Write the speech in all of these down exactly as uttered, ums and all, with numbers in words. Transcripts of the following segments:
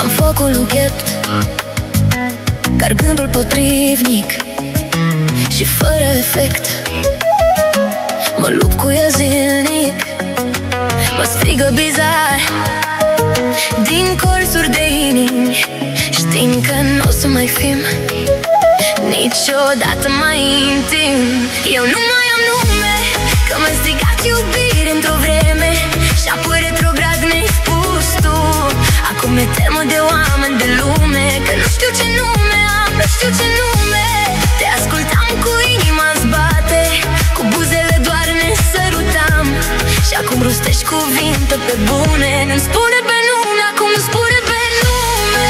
Ca-n focul piept, ca gândul potrivnic și fără efect. Mă lupt cu el zilnic, mă strigă bizar din colțuri de inimi, știind că n-o să mai fim niciodată mai intim. Eu nu mai am nume, că m-a strigat iubire într-o vreme și apoi retrograd mi-ai spus tu. Acum mi-e temă de oameni, de lume, că nu știu ce nume am, nu știu ce nume. Te ascultam cu inima-n zbate, cu buzele doar ne sărutam, și acum rostești cuvinte pe bune. Nu-mi spune pe nume, acum nu spune pe nume.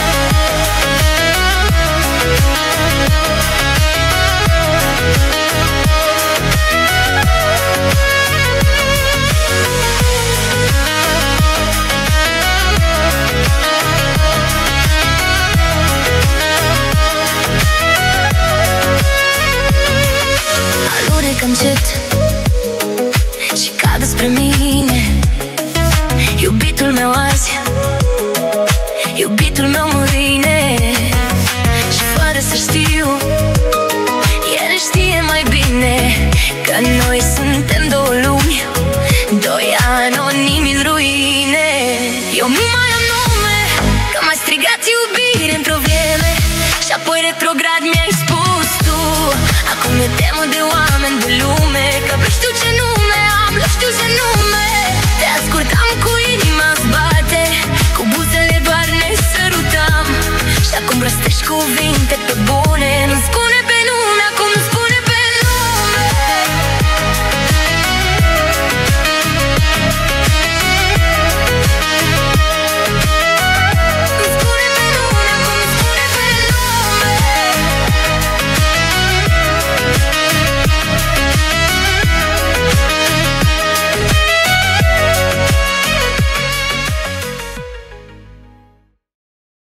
Alunec încet și cad spre mine, iubitul meu azi, iubitul meu mâine. Și fără să știu, el știe mai bine că noi suntem două lumi, doi anonimi în ruine. Eu nu mai am nume, că m-ai strigat iubire într-o vreme și apoi retrograd mi-ai spus tu. Acum mi-e temă de oameni, de lume, că nu știu ce nume am, nu știu ce nume.